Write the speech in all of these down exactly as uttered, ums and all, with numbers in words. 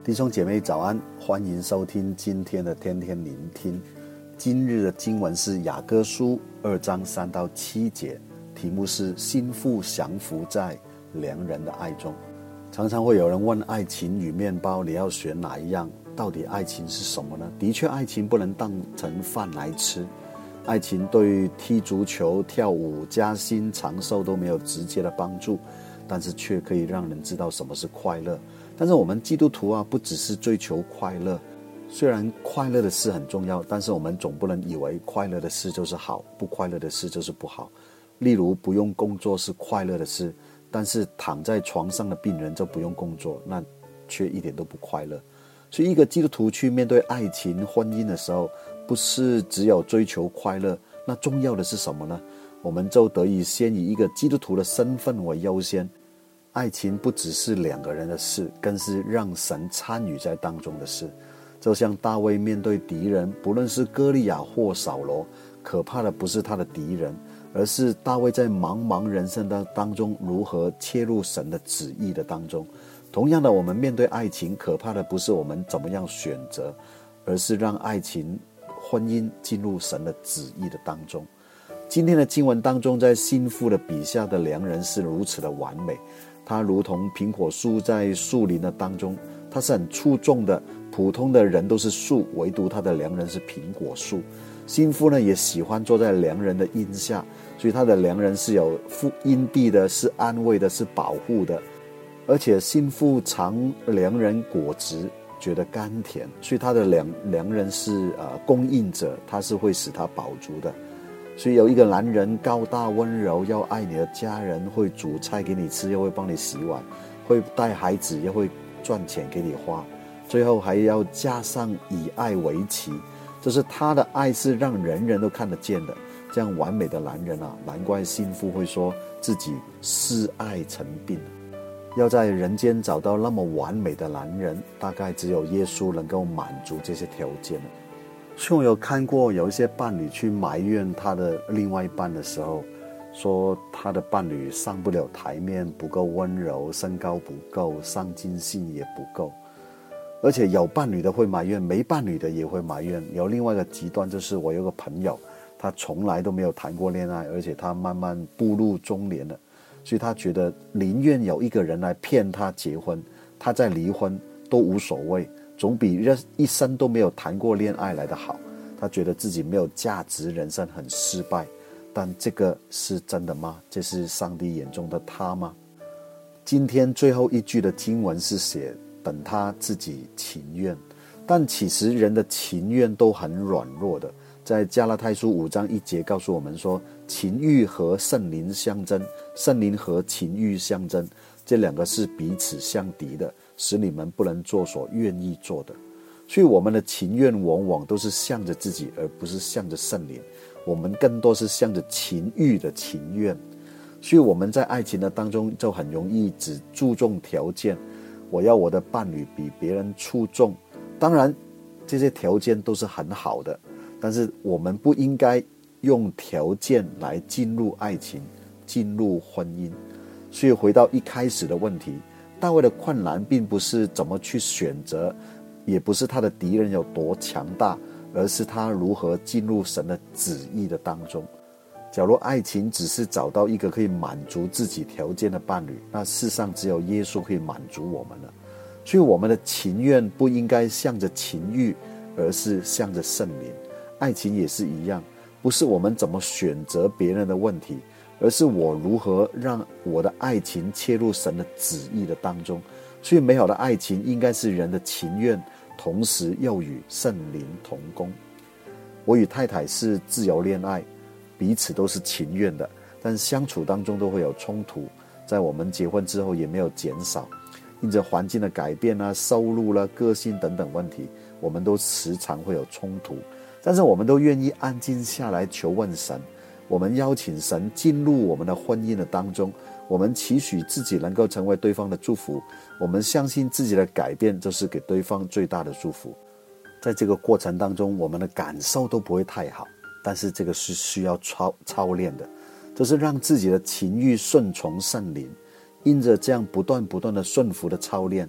弟兄姐妹早安，欢迎收听今天的天天聆听。今日的经文是雅歌书二章三到七节，题目是心腹降服在良人的爱中。常常会有人问，爱情与面包你要选哪一样？到底爱情是什么呢？的确，爱情不能当成饭来吃，爱情对踢足球、跳舞、加薪、长寿都没有直接的帮助，但是却可以让人知道什么是快乐。但是我们基督徒啊，不只是追求快乐，虽然快乐的事很重要，但是我们总不能以为快乐的事就是好，不快乐的事就是不好。例如不用工作是快乐的事，但是躺在床上的病人就不用工作，那却一点都不快乐。所以一个基督徒去面对爱情婚姻的时候，不是只有追求快乐，那重要的是什么呢？我们就得以先以一个基督徒的身份为优先。爱情不只是两个人的事，更是让神参与在当中的事。就像大卫面对敌人，不论是歌利亚或扫罗，可怕的不是他的敌人，而是大卫在茫茫人生的当中如何切入神的旨意的当中。同样的，我们面对爱情，可怕的不是我们怎么样选择，而是让爱情婚姻进入神的旨意的当中。今天的经文当中，在心腹的笔下的良人是如此的完美，他如同苹果树在树林的当中，他是很出众的。普通的人都是树，唯独他的良人是苹果树。心腹呢，也喜欢坐在良人的荫下，所以他的良人是有荫蔽的，是安慰的，是保护的。而且心腹尝良人果子，觉得甘甜，所以他的良良人是呃供应者，他是会使他饱足的。所以有一个男人高大温柔，要爱你的家人，会煮菜给你吃，又会帮你洗碗，会带孩子，又会赚钱给你花，最后还要加上以爱为旗，就是他的爱是让人人都看得见的。这样完美的男人啊，难怪心腹会说自己嗜爱成病。要在人间找到那么完美的男人，大概只有耶稣能够满足这些条件了。所以我有看过有一些伴侣去埋怨他的另外一半的时候，说他的伴侣上不了台面，不够温柔，身高不够，上进心也不够。而且有伴侣的会埋怨，没伴侣的也会埋怨。有另外一个极端，就是我有个朋友，他从来都没有谈过恋爱，而且他慢慢步入中年了，所以他觉得宁愿有一个人来骗他结婚，他再离婚都无所谓，总比一生都没有谈过恋爱来得好。他觉得自己没有价值，人生很失败。但这个是真的吗？这是上帝眼中的他吗？今天最后一句的经文是写等他自己情愿，但其实人的情愿都很软弱的。在加拉太书五章一节告诉我们说，情欲和圣灵相争，圣灵和情欲相争，这两个是彼此相敌的，使你们不能做所愿意做的。所以我们的情愿往往都是向着自己，而不是向着圣灵。我们更多是向着情欲的情愿。所以我们在爱情的当中就很容易只注重条件，我要我的伴侣比别人出众。当然这些条件都是很好的，但是我们不应该用条件来进入爱情，进入婚姻。所以回到一开始的问题，大卫的困难并不是怎么去选择，也不是他的敌人有多强大，而是他如何进入神的旨意的当中。假如爱情只是找到一个可以满足自己条件的伴侣，那世上只有耶稣可以满足我们了。所以我们的情愿不应该向着情欲，而是向着圣灵。爱情也是一样，不是我们怎么选择别人的问题，而是我如何让我的爱情切入神的旨意的当中。所以美好的爱情应该是人的情愿，同时又与圣灵同工。我与太太是自由恋爱，彼此都是情愿的，但相处当中都会有冲突，在我们结婚之后也没有减少。因着环境的改变啊、收入啦、个性等等问题，我们都时常会有冲突，但是我们都愿意安静下来求问神。我们邀请神进入我们的婚姻的当中，我们期许自己能够成为对方的祝福，我们相信自己的改变就是给对方最大的祝福。在这个过程当中，我们的感受都不会太好，但是这个是需要操操练的，就是让自己的情欲顺从圣灵。因着这样不断不断的顺服的操练，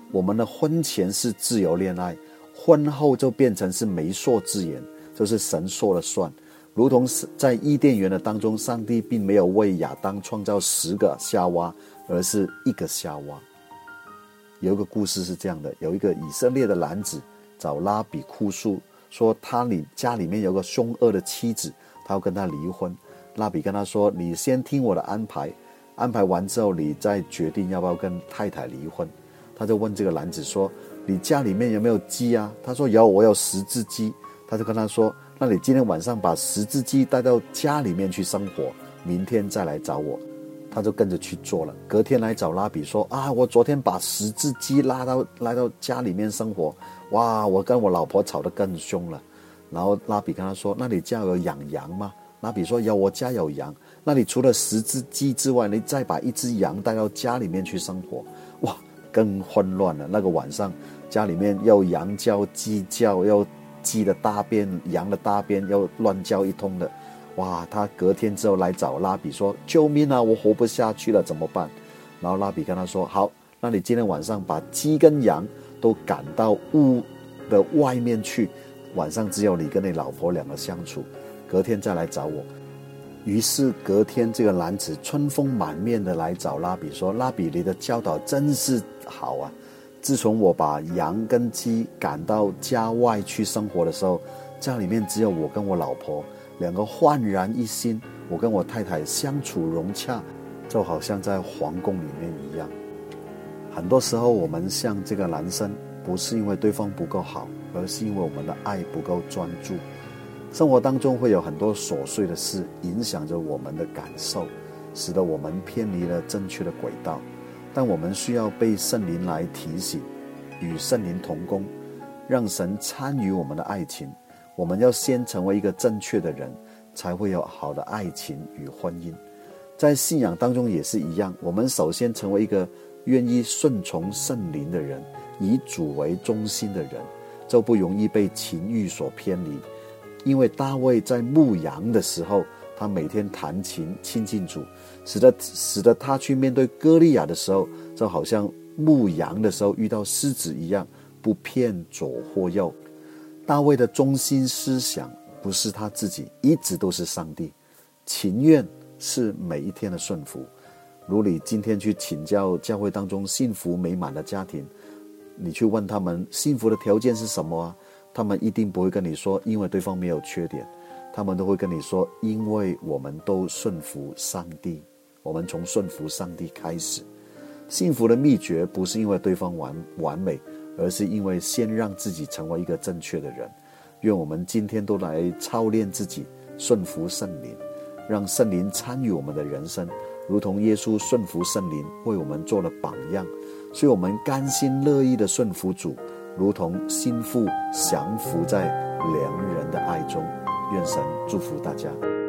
我们的婚前是自由恋爱，婚后就变成是媒妁之言，就是神说了算。如同在伊甸园的当中，上帝并没有为亚当创造十个夏娃，而是一个夏娃。有一个故事是这样的，有一个以色列的男子找拉比哭诉，说他里家里面有个凶恶的妻子，他要跟他离婚。拉比跟他说，你先听我的安排，安排完之后你再决定要不要跟太太离婚。他就问这个男子说，你家里面有没有鸡啊？他说有，我有十只鸡。他就跟他说，那你今天晚上把十只鸡带到家里面去生活，明天再来找我。他就跟着去做了。隔天来找拉比说，啊，我昨天把十只鸡拉到来到家里面生活，哇，我跟我老婆吵得更凶了。然后拉比跟他说，那你家有养羊吗？拉比说，有，我家有羊。那你除了十只鸡之外，你再把一只羊带到家里面去生活。哇，更混乱了。那个晚上家里面又羊叫鸡叫，又鸡的大便羊的大便又乱叫一通的。哇，他隔天之后来找拉比说，救命啊，我活不下去了，怎么办？然后拉比跟他说，好，那你今天晚上把鸡跟羊都赶到屋的外面去，晚上只有你跟你老婆两个相处，隔天再来找我。于是隔天这个男子春风满面的来找拉比说，拉比，你的教导真是好啊，自从我把羊跟鸡赶到家外去生活的时候，家里面只有我跟我老婆两个焕然一新，我跟我太太相处融洽，就好像在皇宫里面一样。很多时候我们像这个男生，不是因为对方不够好，而是因为我们的爱不够专注。生活当中会有很多琐碎的事影响着我们的感受，使得我们偏离了正确的轨道。但我们需要被圣灵来提醒，与圣灵同工，让神参与我们的爱情。我们要先成为一个正确的人，才会有好的爱情与婚姻。在信仰当中也是一样，我们首先成为一个愿意顺从圣灵的人，以主为中心的人，就不容易被情欲所偏离。因为大卫在牧羊的时候，他每天弹琴亲近主，使得使得他去面对歌利亚的时候，就好像牧羊的时候遇到狮子一样，不偏左或右。大卫的中心思想不是他自己，一直都是上帝。情愿是每一天的顺服。如你今天去请教教会当中幸福美满的家庭，你去问他们幸福的条件是什么啊？他们一定不会跟你说因为对方没有缺点，他们都会跟你说，因为我们都顺服上帝，我们从顺服上帝开始。幸福的秘诀不是因为对方完完美，而是因为先让自己成为一个正确的人。愿我们今天都来操练自己，顺服圣灵，让圣灵参与我们的人生，如同耶稣顺服圣灵，为我们做了榜样。所以我们甘心乐意的顺服主，如同心腹降服在良人的爱中。愿神祝福大家。